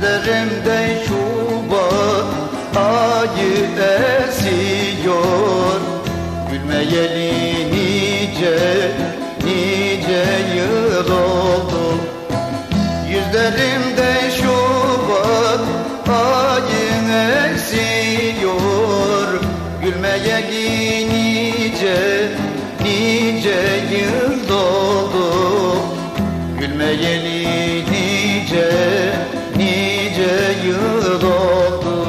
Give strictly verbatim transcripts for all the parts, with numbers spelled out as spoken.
Gözlerimde Şubat ayı esiyor. Gülmeyeli nice nice yıl oldu. Yüzlerimde Şubat ayı esiyor. Gülmeyeli nice nice yıl oldu. Gülmeyeli nice nice yıl oldu.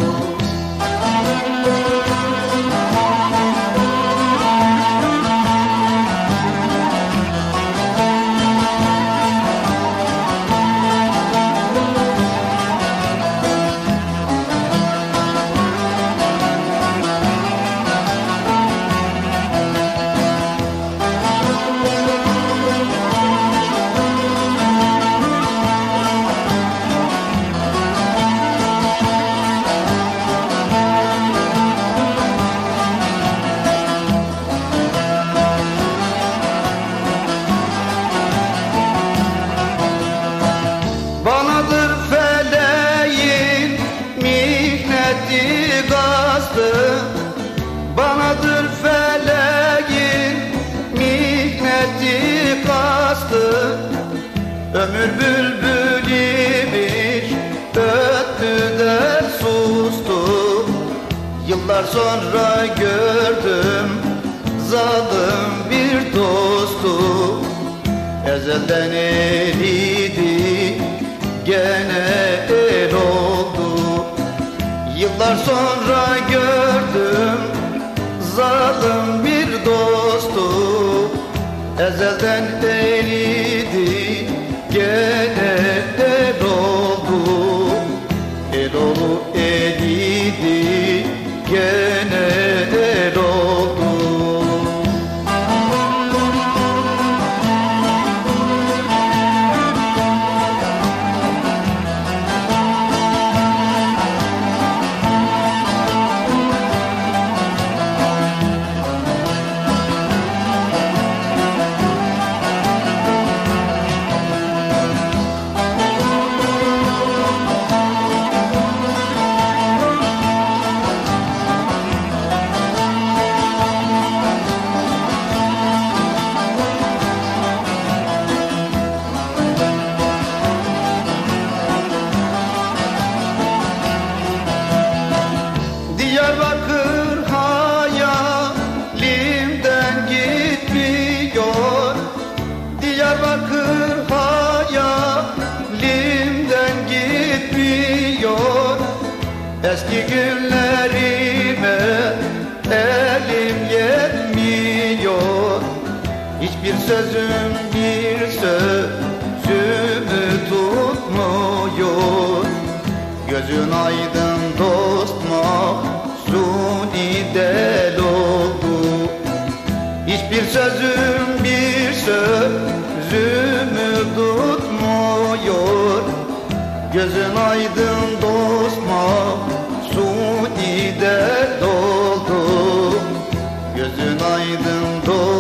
Banadır feleğin mihneti gazdı. Banadır feleğin mihneti gazdı. Ömür bülbülüymüş, öttü de sustu. Yıllar sonra gördüm zalim bir dostu. Ezelden eridi, gene el oldu. Yıllar sonra gördüm zalim bir dostu. Ezelden eridi, gene el oldu. El olu eridi, gene el oldu. Diyarbakır hayalimden gitmiyor. Diyarbakır hayalimden gitmiyor. Eski günlerime elim yetmiyor. Hiçbir sözüm bir sözümü tutmuyor. Gözün aydın dost mahzuni del oldu. Hiçbir sözüm bir sözümü tutmuyor. Gözün aydın dost mahzuni del oldu. Gözün aydın dost